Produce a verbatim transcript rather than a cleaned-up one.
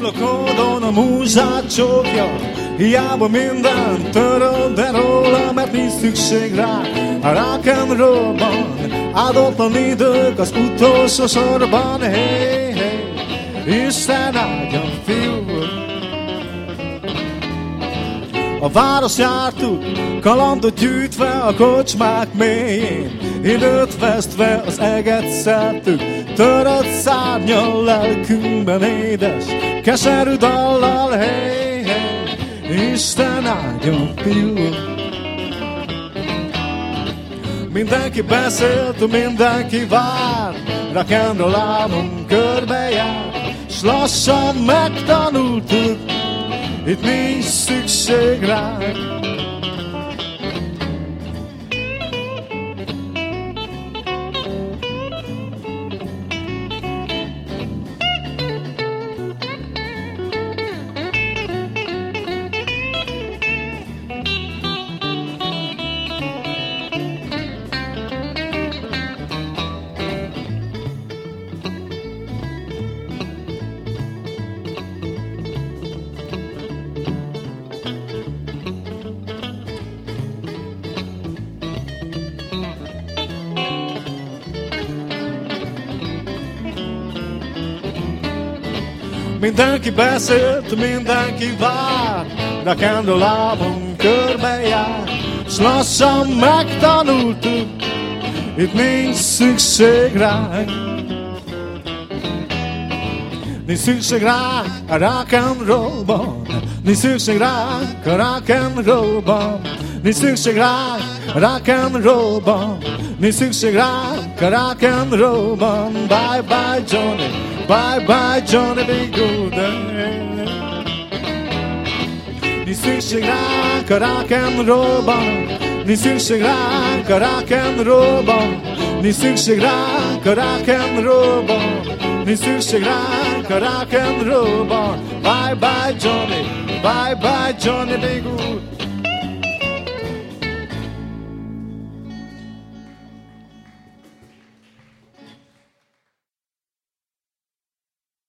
Homlokodon a múzsát csókja, hiába minden töröl, de róla, mert nincs szükség rá. A rock and rollban áldottan idők az utolsó sorban. Hey, hey, Isten áldjon, fiú. A város jártuk, kalandot gyűjtve a kocsmák mélyén, időt vesztve az eget szeltük, törött szárnyal lelkünkben édes, keserű dallal. Hey, hey, Isten áldjon, fiú. Mindenki beszélt, mindenki vár, rock and roll álmom körbejár, s lassan megtanultuk, itt nincs szükség rá. Mindenki beszélt, mindenki vár, rock and roll álmom körbejár, s lassan megtanultuk, itt nincs szükség rá. Nincs szükség rá a rock and rollban, nincs szükség rá a rock and rollban, nincs szükség rá a rock and rollban, nincs szükség rá a rock and rollban. Bye bye Johnny, bye bye Johnny B. Good. Nincs szükség ránk a rock and rollban, nincs szükség ránk a rock and rollban, nincs szükség ránk a rock and rollban, nincs szükség ránk a rock and rollban. Bye bye Johnny, bye bye Johnny B. Good.